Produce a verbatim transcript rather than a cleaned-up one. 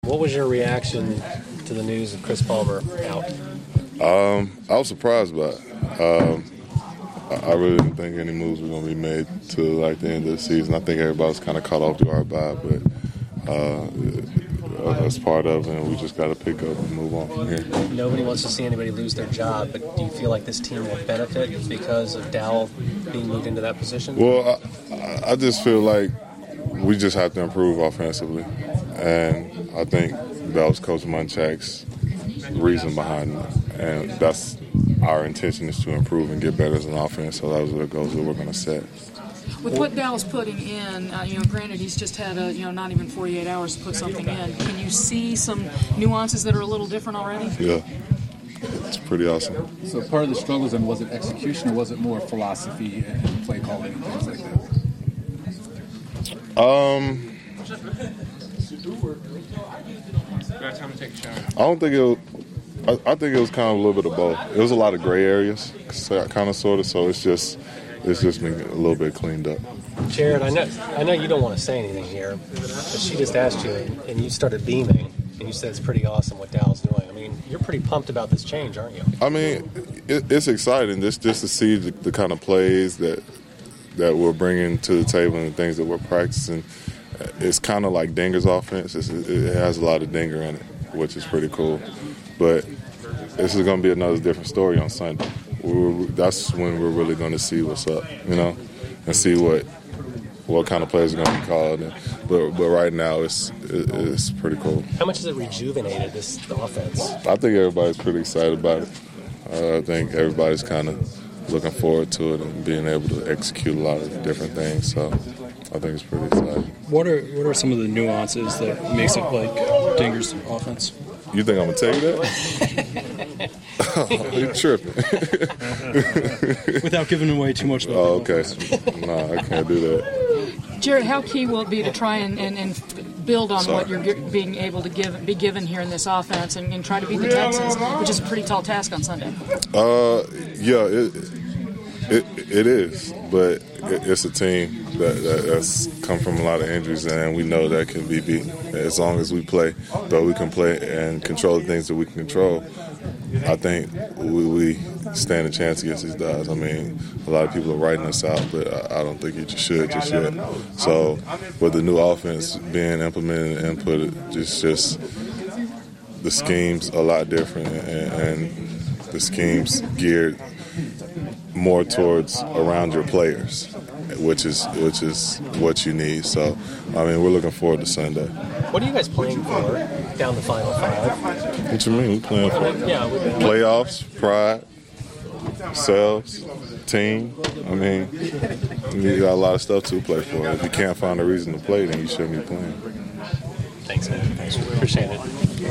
What was your reaction to the news of Chris Palmer out? Um, I was surprised by it. Um, I, I really didn't think any moves were going to be made to like the end of the season. I think everybody was kind of caught off guard by it, but uh, that's part of it, and we just got to pick up and move on from here. Nobody wants to see anybody lose their job, but do you feel like this team will benefit because of Dowell being moved into that position? Well, I, I just feel like we just have to improve offensively, and I think that was Coach Munchak's reason behind it, and that's our intention is to improve and get better as an offense. So those are the goals that we're going to set. With what Dowell's putting in, uh, you know, granted he's just had a, you know, not even forty-eight hours to put something in. Can you see some nuances that are a little different already? Yeah, it's pretty awesome. So part of the struggles, and was it execution or was it more philosophy and play calling and things like that? Um, I don't think it was, I, I think it was kind of a little bit of both. It was a lot of gray areas, kind of, sort of, so it's just it's just been a little bit cleaned up. Jared, I know I know you don't want to say anything here, but she just asked you, and you started beaming, and you said it's pretty awesome what Dowell's doing. I mean, you're pretty pumped about this change, aren't you? I mean, it, it's exciting just, just to see the, the kind of plays that that we're bringing to the table and the things that we're practicing. It's kind of like Dinger's offense. It's, it has a lot of Dinger in it, which is pretty cool. But this is going to be another different story on Sunday. We're, that's when we're really going to see what's up, you know, and see what what kind of plays are going to be called. And, but but right now, it's it, it's pretty cool. How much has it rejuvenated this offense? I think everybody's pretty excited about it. Uh, I think everybody's kind of looking forward to it and being able to execute a lot of different things. So I think it's pretty exciting. What are what are some of the nuances that makes it like Dinger's offense? You think I'm going to tell you that? Oh, you're tripping. Without giving away too much. Oh, okay. No, I can't do that. Jared, how key will it be to try and, and, and build on Sorry. what you're gi- being able to give, be given here in this offense and, and try to beat the Texans, which is a pretty tall task on Sunday? Uh, yeah, it it, it is, but it, it's a team that, that that's come from a lot of injuries, and we know that can be beat as long as we play, but we can play and control the things that we can control. I think we, we stand a chance against these guys. I mean, a lot of people are writing us out, but I, I don't think you should just yet. So with the new offense being implemented and inputted, it's just the scheme's a lot different, and, and the scheme's geared more towards around your players, which is which is what you need. So, I mean, we're looking forward to Sunday. What are you guys playing for down the final five? What you mean? We playing for yeah, playoffs, pride, ourselves, team. I mean, you got a lot of stuff to play for. If you can't find a reason to play, then you shouldn't be playing. Thanks, man. Appreciate it.